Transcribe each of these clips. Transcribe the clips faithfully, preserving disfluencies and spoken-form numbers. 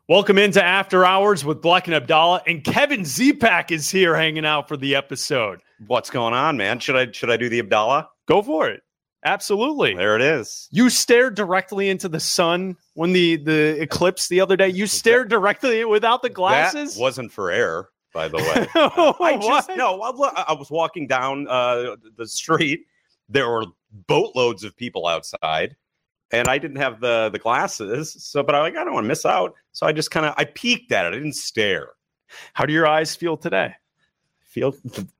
Welcome into After Hours with Bleck and Abdallah, and Kevin Zipak is here hanging out for the episode. What's going on, man? Should I should I do the Abdallah? Go for it. Absolutely. There it is. You stared directly into the sun when the, the eclipse the other day. You stared directly without the glasses? That wasn't for air, by the way. uh, I just no. I, I was walking down uh, the street. There were boatloads of people outside. And I didn't have the the glasses, so but I like I don't want to miss out. So I just kind of I peeked at it. I didn't stare. How do your eyes feel today? Feel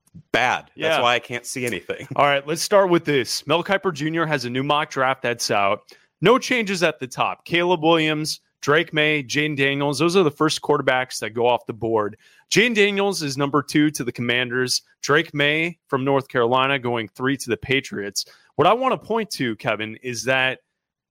bad. Yeah. That's why I can't see anything. All right, let's start with this. Mel Kiper Junior has a new mock draft that's out. No changes at the top. Caleb Williams, Drake May, Jayden Daniels. Those are the first quarterbacks that go off the board. Jayden Daniels is number two to the Commanders. Drake May from North Carolina going three to the Patriots. What I want to point to, Kevin, is that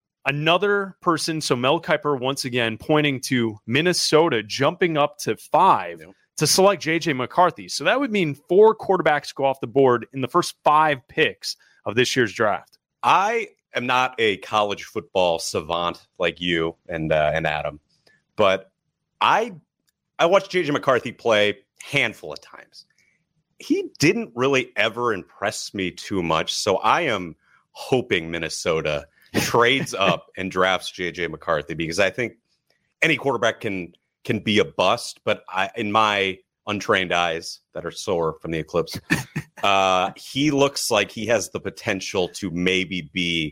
another person, so Mel Kiper once again pointing to Minnesota jumping up to five yeah. to select J J McCarthy. So that would mean four quarterbacks go off the board in the first five picks of this year's draft. I am not a college football savant like you and uh, and Adam, but I I watched J J McCarthy play a handful of times. He didn't really ever impress me too much, so I am hoping Minnesota trades up and drafts J J McCarthy, because I think any quarterback can can be a bust, but I, in my untrained eyes that are sore from the eclipse, uh, he looks like he has the potential to maybe be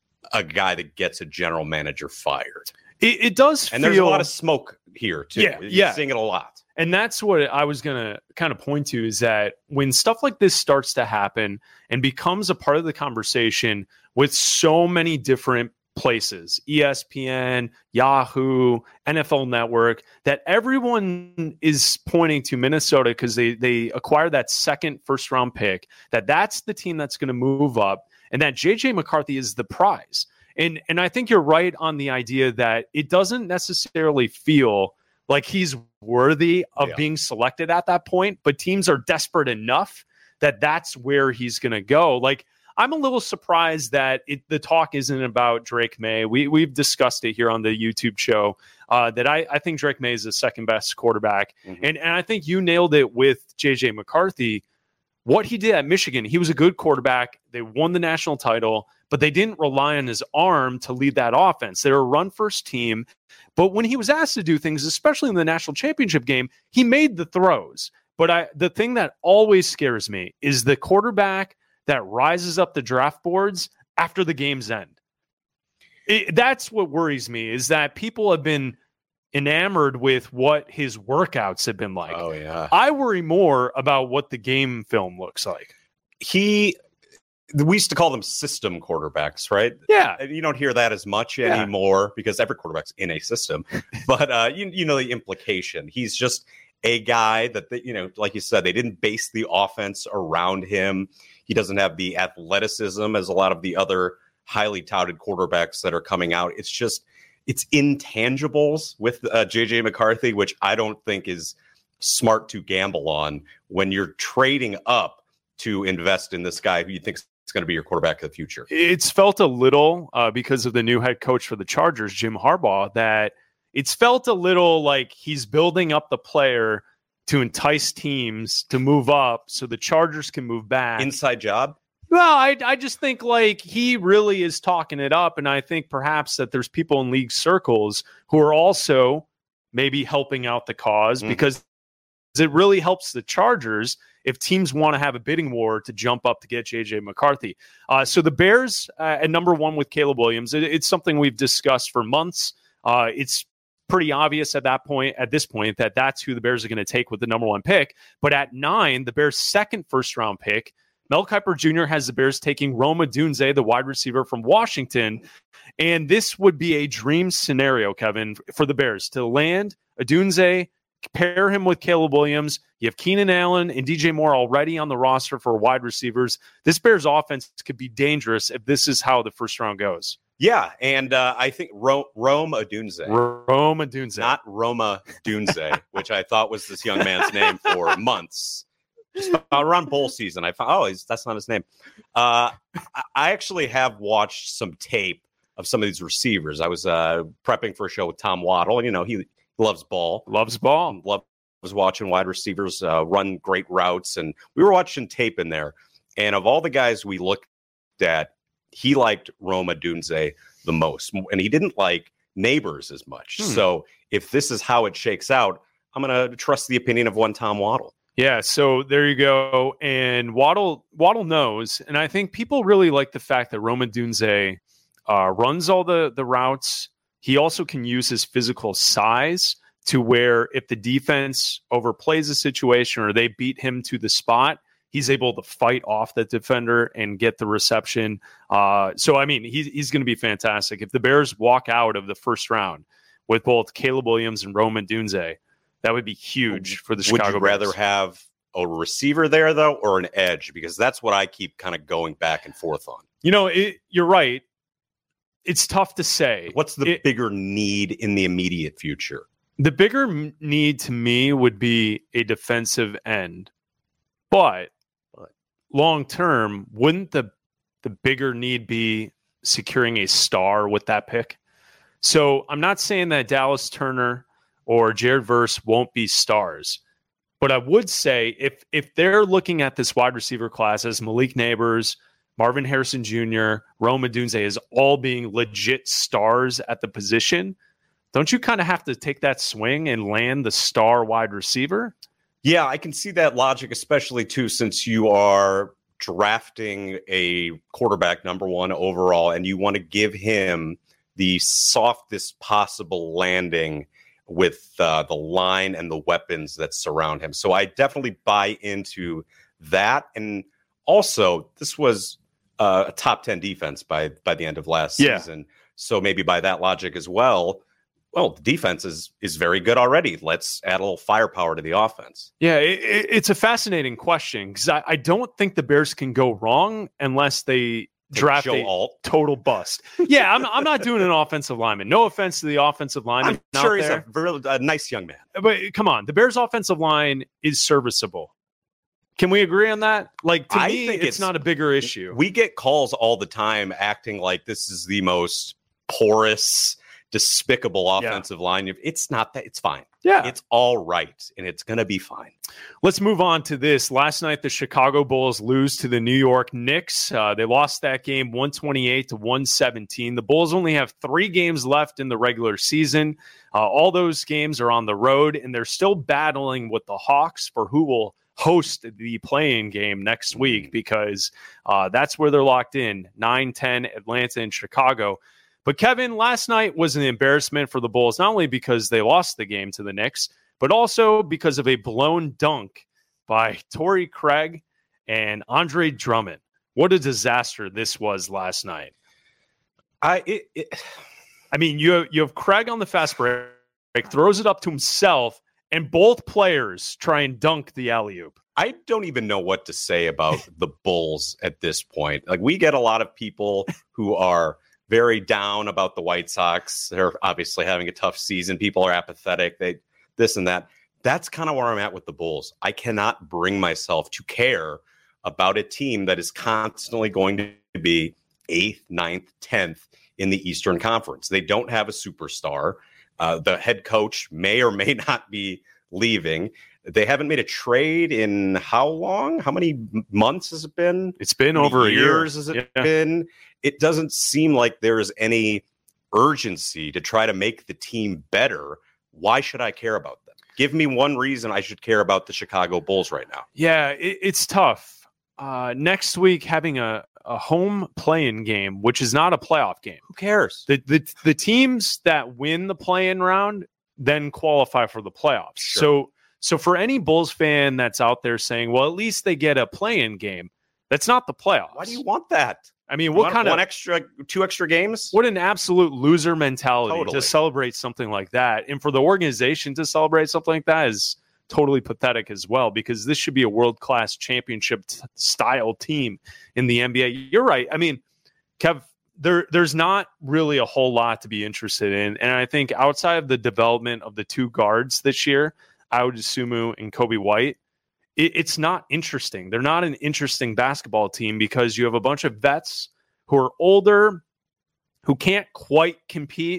a guy that gets a general manager fired. It, it does, and feel, there's a lot of smoke here too. Yeah, You're yeah. seeing it a lot. And that's what I was going to kind of point to, is that when stuff like this starts to happen and becomes a part of the conversation with so many different places, E S P N, Yahoo, N F L Network, that everyone is pointing to Minnesota because they, they acquired that second first round pick, that that's the team that's going to move up, and that J J McCarthy is the prize. And, and I think you're right on the idea that it doesn't necessarily feel like he's worthy of yeah. being selected at that point, but teams are desperate enough that that's where he's going to go. Like, I'm a little surprised that it, the talk isn't about Drake May. We, we've discussed it here on the YouTube show uh, that I, I think Drake May is the second best quarterback. Mm-hmm. And, and I think you nailed it with J J McCarthy. What he did at Michigan, he was a good quarterback. They won the national title, but they didn't rely on his arm to lead that offense. They were a run-first team. But when he was asked to do things, especially in the national championship game, he made the throws. But I, the thing that always scares me is the quarterback that rises up the draft boards after the game's end. It, that's what worries me, is that people have been enamored with what his workouts have been like. Oh, yeah. I worry more about what the game film looks like. He... We used to call them system quarterbacks, right? Yeah. You don't hear that as much yeah. anymore because every quarterback's in a system. But uh, you, you know the implication. He's just a guy that, they, you know, like you said, they didn't base the offense around him. He doesn't have the athleticism as a lot of the other highly touted quarterbacks that are coming out. It's just, it's intangibles with uh, J J McCarthy, which I don't think is smart to gamble on when you're trading up to invest in this guy who you think it's going to be your quarterback of the future. It's felt a little uh, because of the new head coach for the Chargers, Jim Harbaugh, that it's felt a little like he's building up the player to entice teams to move up so the Chargers can move back. Inside job? Well, I, I just think like he really is talking it up. And I think perhaps that there's people in league circles who are also maybe helping out the cause mm-hmm. because it really helps the Chargers if teams want to have a bidding war to jump up to get J J McCarthy. Uh, so the Bears uh, at number one with Caleb Williams, it, it's something we've discussed for months. Uh, it's pretty obvious at that point, at this point, that that's who the Bears are going to take with the number one pick. But at nine, the Bears' second first round pick, Mel Kiper Junior has the Bears taking Rome Odunze, the wide receiver from Washington. And this would be a dream scenario, Kevin, for the Bears to land Odunze, pair him with Caleb Williams. You have Keenan Allen and D J Moore already on the roster for wide receivers. This Bears offense could be dangerous if this is how the first round goes. Yeah, and uh, I think Ro- Rome Odunze. Rome Odunze. Not Roma Dunze, which I thought was this young man's name for months. Just around bowl season, I found, oh, he's, that's not his name. Uh, I actually have watched some tape of some of these receivers. I was uh, prepping for a show with Tom Waddle, and, you know, he loves ball, loves ball, loves watching wide receivers uh, run great routes. And we were watching tape in there. And of all the guys we looked at, he liked Rome Odunze the most. And he didn't like Neighbors as much. Hmm. So if this is how it shakes out, I'm going to trust the opinion of one Tom Waddle. Yeah, so there you go. And Waddle Waddle knows. And I think people really like the fact that Rome Odunze uh, runs all the, the routes. He also can use his physical size to where if the defense overplays a situation or they beat him to the spot, he's able to fight off the defender and get the reception. Uh, so, I mean, he's, he's going to be fantastic. If the Bears walk out of the first round with both Caleb Williams and Rome Odunze, that would be huge for the Chicago Would you rather Bears. have a receiver there, though, or an edge? Because that's what I keep kind of going back and forth on. You know, it, you're right. It's tough to say. What's the it, bigger need in the immediate future? The bigger m- need to me would be a defensive end. But, but long term, wouldn't the the bigger need be securing a star with that pick? So I'm not saying that Dallas Turner or Jared Verse won't be stars. But I would say if if they're looking at this wide receiver class as Malik Neighbors, Marvin Harrison Junior, Rome Odunze as all being legit stars at the position, don't you kind of have to take that swing and land the star wide receiver? Yeah, I can see that logic, especially too, since you are drafting a quarterback number one overall and you want to give him the softest possible landing with uh, the line and the weapons that surround him. So I definitely buy into that. And also, this was uh, a top ten defense by by the end of last yeah. season. So maybe by that logic as well, well, the defense is is very good already. Let's add a little firepower to the offense. Yeah, it, it, it's a fascinating question because I, I don't think the Bears can go wrong unless they Take draft Joe a Alt. total bust. Yeah, I'm I'm not doing an offensive lineman. No offense to the offensive lineman. I'm sure out he's there. a, very, a nice young man. But come on, the Bears' offensive line is serviceable. Can we agree on that? Like, to I me, think it's, it's not a bigger issue. We get calls all the time acting like this is the most porous, despicable offensive yeah. line. It's not that. It's fine. Yeah. It's all right, and it's going to be fine. Let's move on to this. Last night, the Chicago Bulls lose to the New York Knicks. Uh, they lost that game one twenty-eight to one seventeen. The Bulls only have three games left in the regular season. Uh, all those games are on the road, and they're still battling with the Hawks for who will host the play-in game next week because uh, that's where they're locked in, nine ten, Atlanta and Chicago. But, Kevin, last night was an embarrassment for the Bulls, not only because they lost the game to the Knicks, but also because of a blown dunk by Torrey Craig and Andre Drummond. What a disaster this was last night. I it, it, I mean, you have, you have Craig on the fast break, throws it up to himself, and both players try and dunk the alley-oop. I don't even know what to say about the Bulls at this point. Like, we get a lot of people who are very down about the White Sox. They're obviously having a tough season. People are apathetic. They this and that. That's kind of where I'm at with the Bulls. I cannot bring myself to care about a team that is constantly going to be eighth, ninth, tenth in the Eastern Conference. They don't have a superstar. Uh, the head coach may or may not be leaving. They haven't made a trade in how long? How many months has it been? It's been over a year. Years has it yeah. been? It doesn't seem like there is any urgency to try to make the team better. Why should I care about them? Give me one reason I should care about the Chicago Bulls right now. Yeah, it, it's tough. Uh, next week, having a, a home play-in game, which is not a playoff game. Who cares? The the, the teams that win the play-in round then qualify for the playoffs. Sure. So so for any Bulls fan that's out there saying, well, at least they get a play-in game, that's not the playoffs. Why do you want that? I mean, what one, kind of one extra, two extra games? What an absolute loser mentality totally. to celebrate something like that. And for the organization to celebrate something like that is totally pathetic as well, because this should be a world-class championship t- style team in the N B A. You're right. I mean, Kev, there, there's not really a whole lot to be interested in. And I think outside of the development of the two guards this year, Ayo Dosunmu and Kobe White, it's not interesting. They're not an interesting basketball team because you have a bunch of vets who are older, who can't quite compete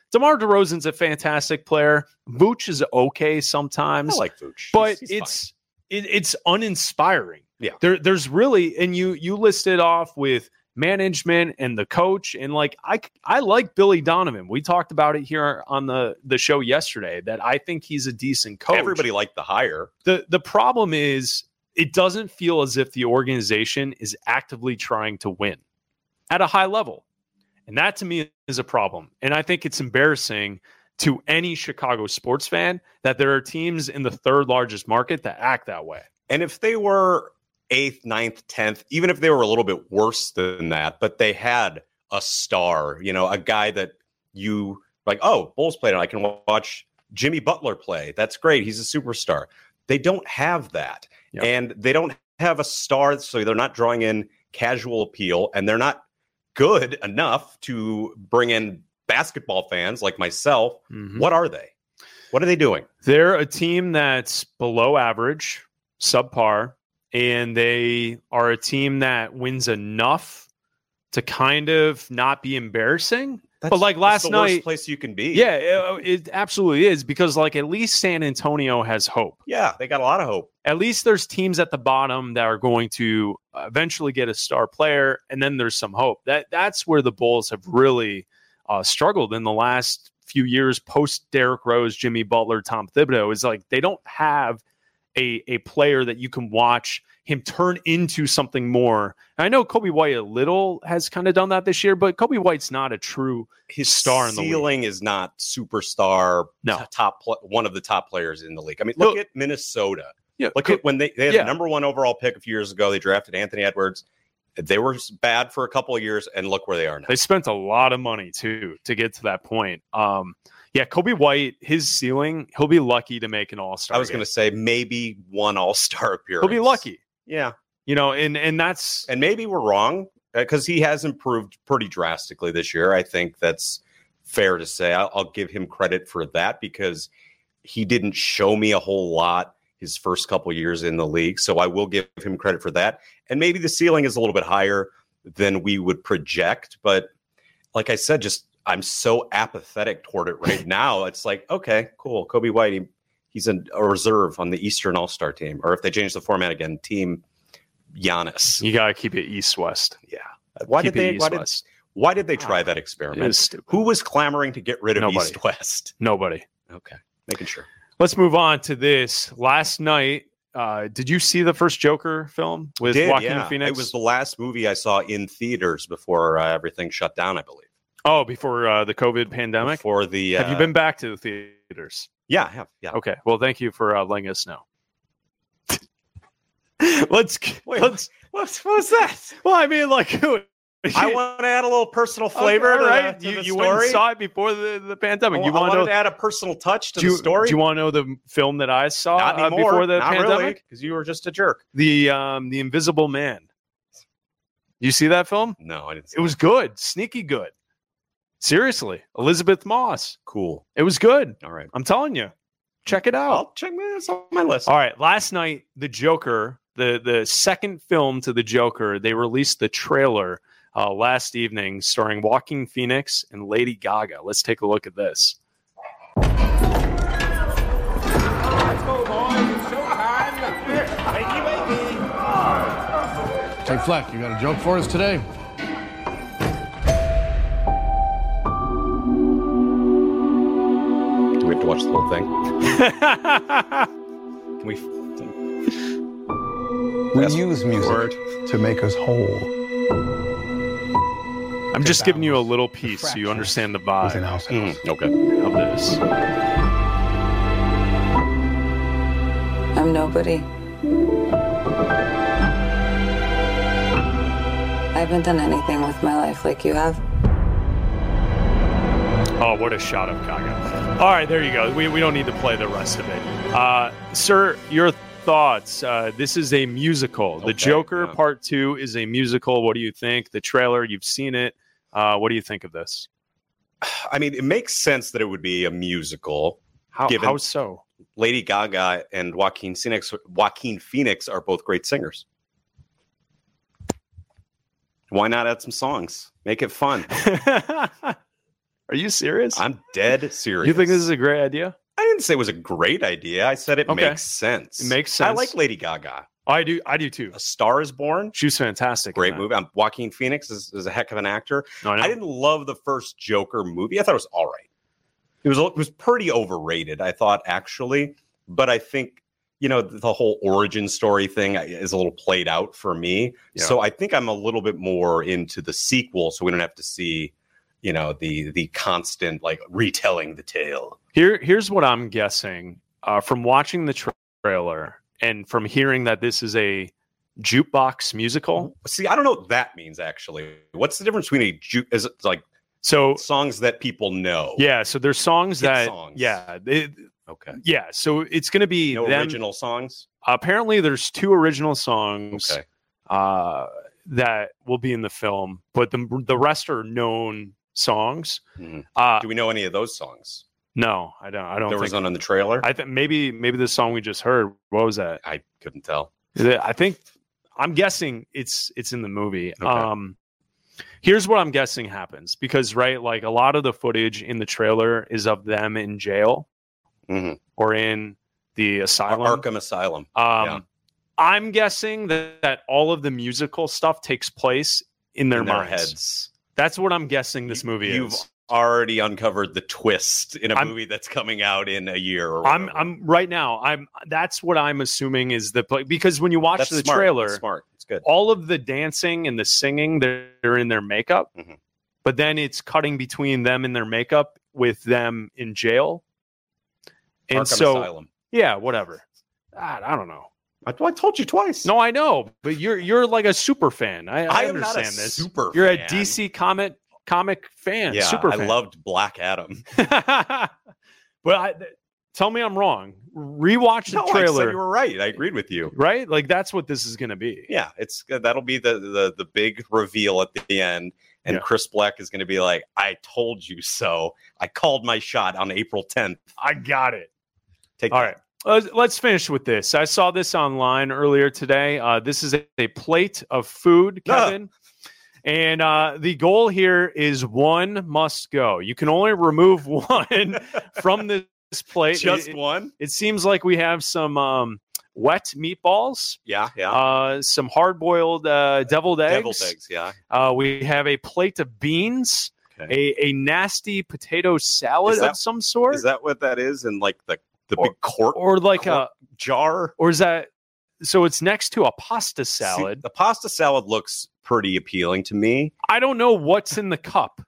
DeMar DeRozan's a fantastic player. Vooch is okay sometimes. I like Vooch, but he's, he's it's it, it's uninspiring. Yeah, there there's really, and you you listed off with management and the coach, and like I I like Billy Donovan. We talked about it here on the the show yesterday that I think he's a decent coach. Everybody liked the hire. The the problem is it doesn't feel as if the organization is actively trying to win at a high level. And that to me is a problem. And I think it's embarrassing to any Chicago sports fan that there are teams in the third largest market that act that way. And if they were eighth, ninth, tenth, even if they were a little bit worse than that, but they had a star, you know, a guy that you like, oh, Bulls played and I can watch Jimmy Butler play. That's great. He's a superstar. They don't have that. Yep. And they don't have a star, so they're not drawing in casual appeal, and they're not good enough to bring in basketball fans like myself. Mm-hmm. What are they? What are they doing? They're a team that's below average, subpar, and they are a team that wins enough to kind of not be embarrassing. That's, but like last that's the night, worst place you can be. Yeah, it, it absolutely is, because like at least San Antonio has hope. Yeah, they got a lot of hope. At least there's teams at the bottom that are going to eventually get a star player, and then there's some hope. That that's where the Bulls have really uh, struggled in the last few years, post Derrick Rose, Jimmy Butler, Tom Thibodeau. Is like they don't have a a player that you can watch him turn into something more. And I know Kobe White a little has kind of done that this year, but Kobe White's not a true his star in the league. Ceiling is not superstar. No, t- top pl- one of the top players in the league. I mean, look no. at Minnesota. Yeah, look co- at when they, they had yeah. the number one overall pick a few years ago. They drafted Anthony Edwards. They were bad for a couple of years, and look where they are now. They spent a lot of money too to get to that point. Um, yeah, Kobe White, his ceiling, he'll be lucky to make an All-Star. I was going to say maybe one All-Star appearance. He'll be lucky. Yeah. You know, and and that's and maybe we're wrong because he has improved pretty drastically this year. I think that's fair to say. I'll, I'll give him credit for that because he didn't show me a whole lot his first couple years in the league. So I will give him credit for that. And maybe the ceiling is a little bit higher than we would project. But like I said, just I'm so apathetic toward it right now. It's like, okay, cool. Kobe White, he, he's a, a reserve on the Eastern All-Star team. Or if they change the format again, team Giannis. You got to keep it East-West. Yeah. Why keep did they why did, why did they try oh, that experiment? Who was clamoring to get rid of Nobody. East-West? Nobody. Okay. Making sure. Let's move on to this. Last night, uh, did you see the first Joker film with did, Joaquin yeah. Phoenix? It was the last movie I saw in theaters before uh, everything shut down, I believe. Oh, before uh, the COVID pandemic? For the, uh, have you been back to the theaters? Yeah, I have. Yeah. Okay. Well, thank you for uh, letting us know. let's Wait, let's what, what was that? Well, I mean, like, I want to add a little personal flavor okay, to, right. the, to you, the you story. went and saw it before the, the pandemic. Well, you want I wanted to to add a personal touch to do the you, story. Do you want to know the film that I saw Not uh, anymore. before the Not pandemic? Because really, you were just a jerk. The um, the Invisible Man. You see that film? No, I didn't. See it was that. good, sneaky good. Seriously, Elizabeth Moss. Cool. It was good. All right, I'm telling you, check it out. I'll check this on my list. All right, last night the Joker, the the second film to the Joker, they released the trailer uh, last evening, starring Joaquin Phoenix and Lady Gaga. Let's take a look at this. Let's go, boys. It's showtime. Wakey, wakey. Hey, Fleck, you got a joke for us today? Do we have to watch the whole thing? Can we? We use music word. to make us whole. I'm just giving you a little piece so you understand the vibe Mm, okay. of this. I'm nobody. I haven't done anything with my life like you have. Oh, what a shot of Gaga. All right, there you go. We, we don't need to play the rest of it. Uh, sir, your thoughts. Uh, this is a musical. The Okay, Joker yeah. Part two is a musical. What do you think? The trailer, you've seen it. Uh, what do you think of this? I mean, it makes sense that it would be a musical. How, Given- how so? Lady Gaga and Joaquin Phoenix, Joaquin Phoenix are both great singers. Why not add some songs? Make it fun. Are you serious? I'm dead serious. You think this is a great idea? I didn't say it was a great idea. I said it Okay. makes sense. It makes I sense. like Lady Gaga. I do. I do too. A Star is Born. She was fantastic. in Great that. movie. Um, Joaquin Phoenix is, is a heck of an actor. No, I know. I didn't love the first Joker movie. I thought it was all right. It was it was pretty overrated, I thought, actually. But I think, you know, the whole origin story thing is a little played out for me. Yeah. So I think I'm a little bit more into the sequel, so we don't have to see, you know, the the constant like retelling the tale. Here, here's what I'm guessing uh, from watching the tra- trailer and from hearing that this is a jukebox musical. See, I don't know what that means actually. What's the difference between a ju- is it like So songs that people know? yeah, so there's songs Hit that songs. yeah, it, Okay. yeah. So it's going to be No them. original songs. Apparently, there's two original songs Okay. uh, that will be in the film, but the the rest are known songs. Mhm. Uh, Do we know any of those songs? no, I don't. I don't. There think, was none in the trailer. I think maybe maybe the song we just heard. What was that? I couldn't tell. I think I'm guessing it's it's in the movie. Okay. Um, here's what I'm guessing happens because right, like a lot of the footage in the trailer is of them in jail Mhm. or in the asylum. Arkham Asylum. Um, yeah. I'm guessing that, that all of the musical stuff takes place in their in their minds. heads. That's what I'm guessing this movie You've is. already uncovered the twist in a I'm- movie that's coming out in a year. Or I'm whatever. I'm right now. I'm that's what I'm assuming is the play because when you watch That's the smart. trailer, That's smart. It's good. all of the dancing and the singing, they're, they're in their makeup, Mhm. but then it's cutting between them and their makeup with them in jail. And Arkham so, Asylum. yeah, whatever. I, I don't know. I, I told you twice. No, I know, but you're you're like a super fan. I, I, I am not a understand this. super You're fan. a D C comic comic fan. Yeah, super I fan. loved Black Adam. but I, th- tell me I'm wrong. Rewatch the No, I trailer. said you were right. I agreed with you. Right? Like that's what this is going to be. Yeah, it's that'll be the the the big reveal at the end, and Yeah. Chris Black is going to be like, "I told you so. I called my shot on April tenth." I got it. Take All that. right. Let's, let's finish with this. I saw this online earlier today. Uh, this is a, a plate of food, Ah. Kevin. And uh, the goal here is one must go. You can only remove one from this plate. Just It- one. It seems like we have some um, wet meatballs, Yeah, yeah. uh, some hard-boiled uh, deviled eggs. Deviled eggs. Yeah. Uh, we have a plate of beans, Okay. a, a nasty potato salad Is that- of some sort, Is that what that is? In like the the Or- big quart or like quart a, jar? or is that? So it's next to a pasta See, salad. the pasta salad looks pretty appealing to me. I don't know what's in the cup.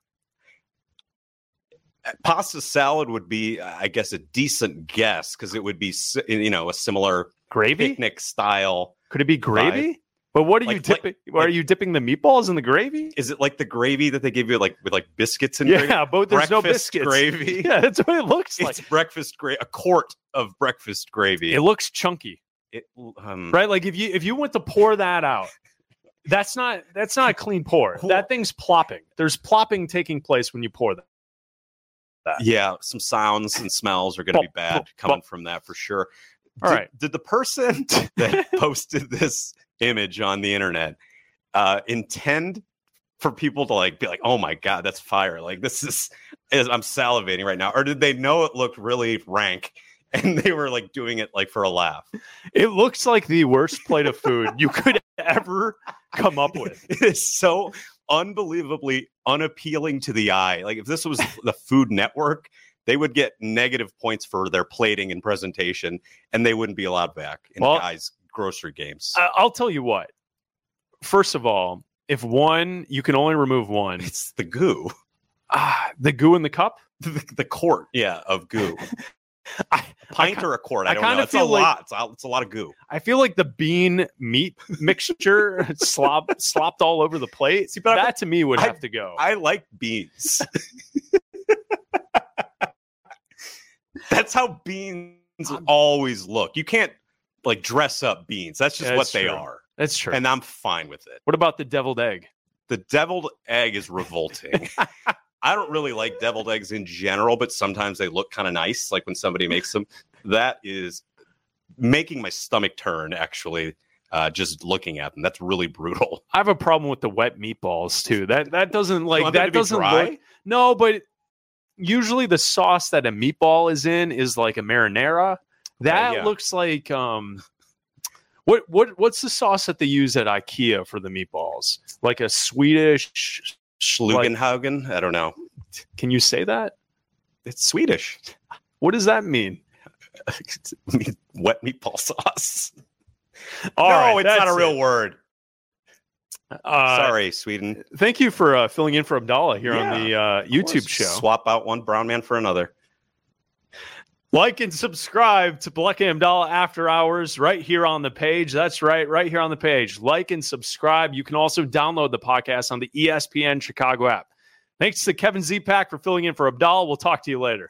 Pasta salad would be, I guess, a decent guess because it would be, si- you know, a similar Gravy? picnic style. Could it be gravy? But what are you Like- like- dipping? are you dipping the meatballs in the gravy? Is it like the gravy that they give you, like with like biscuits and Yeah, gravy? but there's no Breakfast biscuits. gravy. Yeah, that's what it looks like. It's breakfast gravy, a quart of breakfast gravy. It looks chunky, It, um, right? Like if you if you went to pour that out, that's not that's not a clean pour. That thing's plopping. There's plopping taking place when you pour that. Yeah, some sounds and smells are going to Bop, be bad bop, coming bop. from that for sure. All did, right. Did the person that posted this image on the internet uh, intend for people to like be like, "Oh my god, that's fire!" Like this is, is I'm salivating right now, or did they know it looked really rank and they were like doing it like for a laugh? It looks like the worst plate of food you could ever come up with. It is so unbelievably unappealing to the eye. Like if this was the Food Network, they would get negative points for their plating and presentation, and they wouldn't be allowed back in Well, guys' grocery games. I- I'll tell you what. First of all, if one, you can only remove one. It's the goo, Ah, the goo in the cup. the, the quart, yeah, of goo. I, A pint I, or a quart? I I don't kinda know. It's a feel like- lot. It's a, it's a lot of goo. I feel like the bean meat mixture slop slopped all over the plate. See, but I- that to me would I- have to go. I like beans. That's how beans always look. You can't like dress up beans. That's just Yeah, what that's they true. are, That's true. and I'm fine with it. What about the deviled egg? The deviled egg is revolting. I don't really like deviled eggs in general, but sometimes they look kind of nice, like when somebody makes them. That is making my stomach turn, actually, uh, just looking at them. That's really brutal. I have a problem with the wet meatballs too. That that doesn't like want them that to be doesn't dry? look. No, but usually the sauce that a meatball is in is like a marinara. That Uh, yeah. looks like um, what what what's the sauce that they use at IKEA for the meatballs? Like a Swedish. Like, Schlugenhaugen? I don't know. can you say that? It's Swedish. What does that mean? Wet meatball sauce. All no, right, it's not a that's real it. word. Uh, Sorry, Sweden. Thank you for uh, filling in for Abdallah here Yeah, on the uh, YouTube show. Swap out one brown man for another. Like and subscribe to Black and Abdallah After Hours right here on the page. That's right, right here on the page. Like and subscribe. You can also download the podcast on the E S P N Chicago app. Thanks to Kevin Zipak for filling in for Abdallah. We'll talk to you later.